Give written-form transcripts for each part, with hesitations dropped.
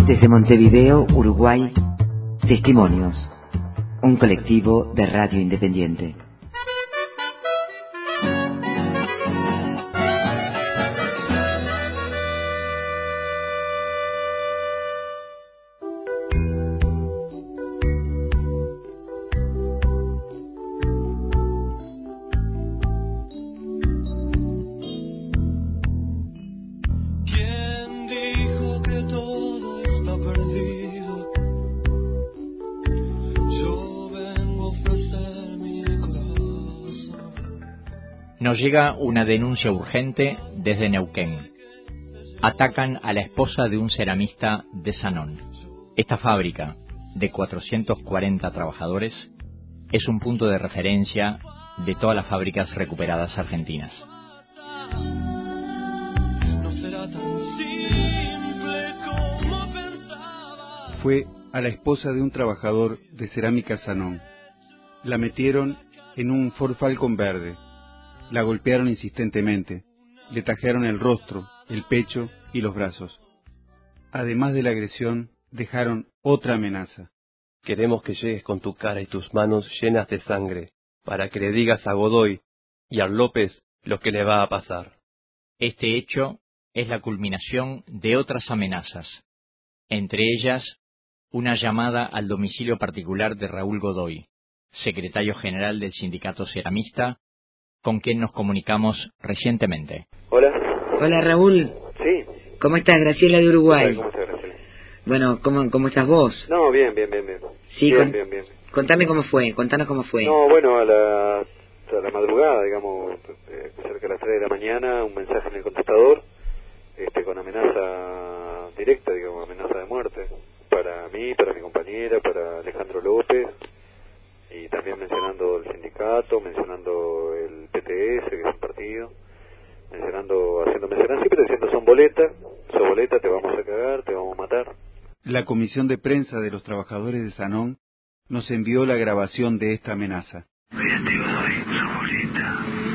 Desde Montevideo, Uruguay, Testimonios, un colectivo de radio independiente. Nos llega una denuncia urgente desde Neuquén. Atacan a la esposa de un ceramista de Sanón. Esta fábrica, de 440 trabajadores, es un punto de referencia de todas las fábricas recuperadas argentinas. Fue a la esposa de un trabajador de Cerámica Sanón. La metieron en un Ford Falcon verde. La golpearon insistentemente, le tajearon el rostro, el pecho y los brazos. Además de la agresión, dejaron otra amenaza. Queremos que llegues con tu cara y tus manos llenas de sangre, para que le digas a Godoy y a López lo que le va a pasar. Este hecho es la culminación de otras amenazas, entre ellas una llamada al domicilio particular de Raúl Godoy, secretario general del sindicato ceramista, con quien nos comunicamos recientemente. Hola. Hola, Raúl. Sí. ¿Cómo estás? Graciela de Uruguay. ¿Cómo estás, Graciela? Bueno, ¿cómo estás vos? No, bien. Sí, bien. Contame cómo fue, contanos cómo fue. No, bueno, a la madrugada, digamos, cerca de las 3 de la mañana, un mensaje en el contestador, con amenaza directa, digamos, amenaza de muerte, para mí, para mi compañera, para Alejandro López, y también mencionando el sindicato, mencionando el PTS, que es un partido, haciendo mencionar siempre diciendo sos boleta, te vamos a cagar, te vamos a matar. La comisión de prensa de los trabajadores de Sanón nos envió la grabación de esta amenaza. Fíjate, Godoy, sos boleta.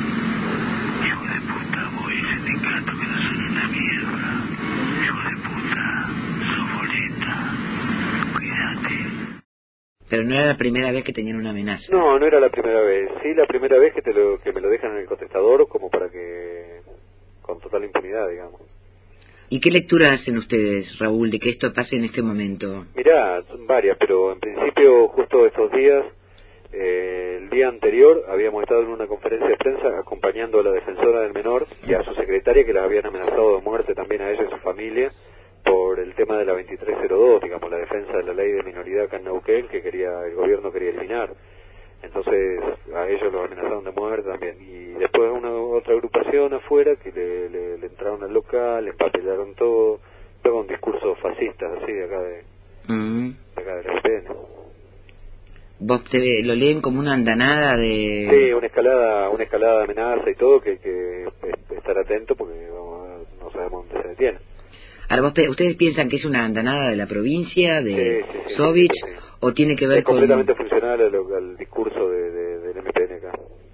Hijo de puta, vos y el sindicato que no son una mierda. Hijo de puta, sos boleta. Cuídate. Pero no era la primera vez que tenían una amenaza. No era la primera vez. Sí, la primera vez que me lo dejan en el contestador, como para que con total impunidad, digamos. ¿Y qué lectura hacen ustedes, Raúl, de que esto pase en este momento? Mirá, varias, pero en principio justo estos días, el día anterior habíamos estado en una conferencia de prensa acompañando a la defensora del menor y a su secretaria, que la habían amenazado de muerte también a ella y su familia, por el tema de la 2302, digamos, la defensa de la ley de minoridad acá en Neuquén, que el gobierno quería eliminar. Entonces a ellos los amenazaron de muerte también. Y después otra agrupación afuera que le entraron al local, le empapelaron todo con discursos fascistas así de acá de acá de la UPN. ¿Vos lo leen como una andanada de...? Sí, una escalada de amenaza y todo, que hay que estar atento porque no sabemos dónde se detiene. Ahora, ¿ustedes piensan que es una andanada de la provincia, de sí, Sovich, sí. o tiene que ver es completamente funcional al discurso del MPN acá?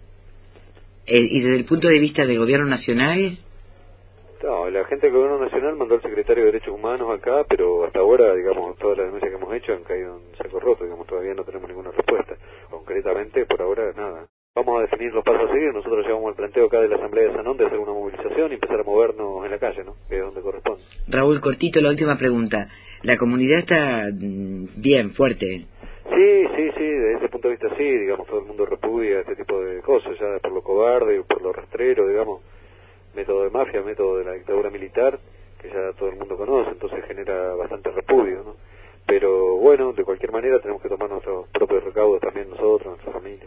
¿Y desde el punto de vista del gobierno nacional? No, la gente del gobierno nacional mandó al secretario de Derechos Humanos acá, pero hasta ahora, digamos, todas las denuncias que hemos hecho han caído en saco roto, digamos, todavía no tenemos ninguna respuesta. Concretamente, por ahora, nada. Vamos a definir los pasos a seguir. Nosotros llevamos el planteo acá de la Asamblea de Sanón de hacer una movilización y empezar a movernos en la calle, ¿no? Que es donde corresponde. Raúl, cortito, la última pregunta. ¿La comunidad está bien, fuerte? Sí, desde ese punto de vista sí, digamos, todo el mundo repudia este tipo de cosas, ya por lo cobarde, por lo rastrero, digamos, método de mafia, método de la dictadura militar, que ya todo el mundo conoce, entonces genera bastante repudio, ¿no? Pero bueno, de cualquier manera tenemos que tomar nuestros propios recaudos también nosotros, nuestra familia.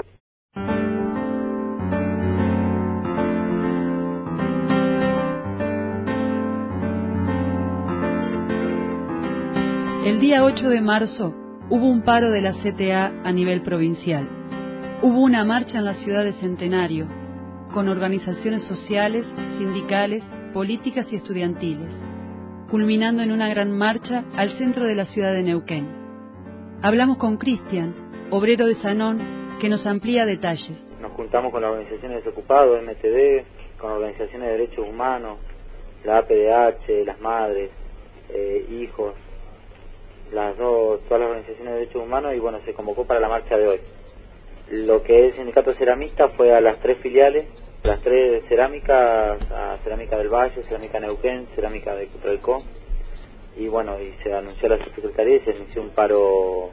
El día 8 de marzo hubo un paro de la CTA a nivel provincial. Hubo una marcha en la ciudad de Centenario, con organizaciones sociales, sindicales, políticas y estudiantiles, culminando en una gran marcha al centro de la ciudad de Neuquén. Hablamos con Cristian, obrero de Sanón, que nos amplía detalles. Nos juntamos con las organizaciones de desocupados, MTD, con organizaciones de derechos humanos, la APDH, las madres, hijos, todas las organizaciones de derechos humanos, y bueno, se convocó para la marcha de hoy. Lo que es el sindicato ceramista fue a las 3 filiales, las 3 cerámicas, a Cerámica del Valle, Cerámica Neuquén, Cerámica de Cutralcó, y bueno, y se anunció a la subsecretaría y se inició un paro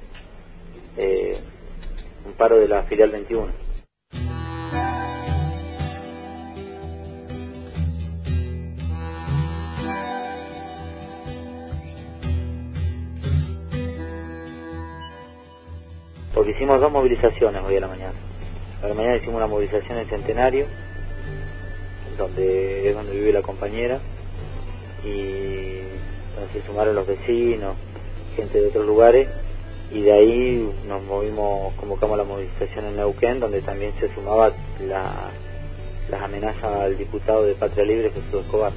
de la filial 21. Porque hicimos 2 movilizaciones hoy a la mañana. A la mañana hicimos una movilización en Centenario, donde es donde vive la compañera, y donde se sumaron los vecinos, gente de otros lugares, y de ahí nos convocamos la movilización en Neuquén, donde también se sumaba las amenazas al diputado de Patria Libre, Jesús Escobar.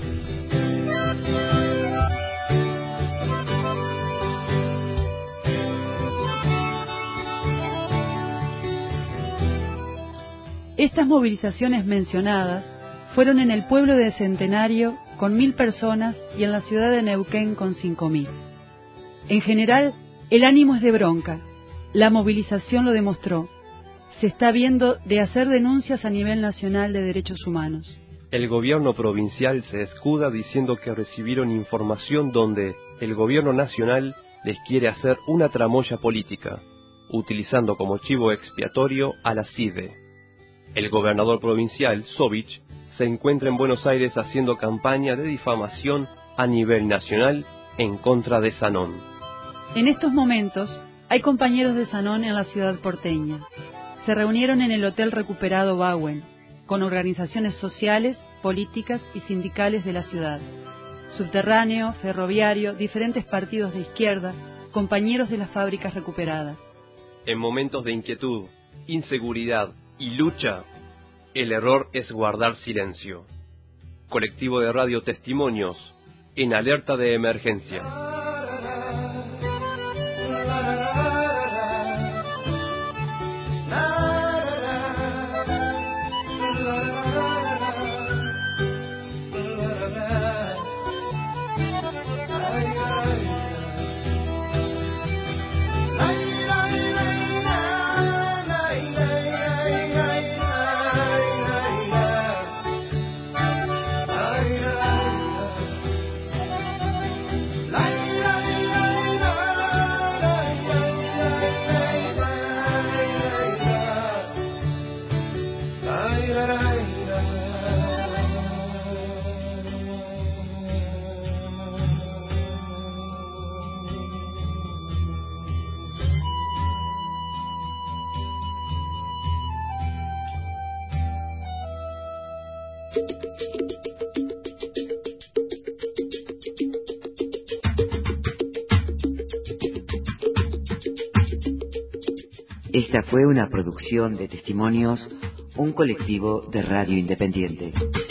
Estas movilizaciones mencionadas fueron en el pueblo de Centenario con 1.000 personas y en la ciudad de Neuquén con 5.000. En general, el ánimo es de bronca. La movilización lo demostró. Se está viendo de hacer denuncias a nivel nacional de derechos humanos. El gobierno provincial se escuda diciendo que recibieron información donde el gobierno nacional les quiere hacer una tramoya política, utilizando como chivo expiatorio a la CIDE. El gobernador provincial, Sovich, se encuentra en Buenos Aires haciendo campaña de difamación a nivel nacional en contra de Sanón. En estos momentos, hay compañeros de Sanón en la ciudad porteña. Se reunieron en el Hotel Recuperado Bauen, con organizaciones sociales, políticas y sindicales de la ciudad. Subterráneo, ferroviario, diferentes partidos de izquierda, compañeros de las fábricas recuperadas. En momentos de inquietud, inseguridad y lucha, el error es guardar silencio. Colectivo de Radio Testimonios, en alerta de emergencia. Esta fue una producción de Testimonios, un colectivo de radio independiente.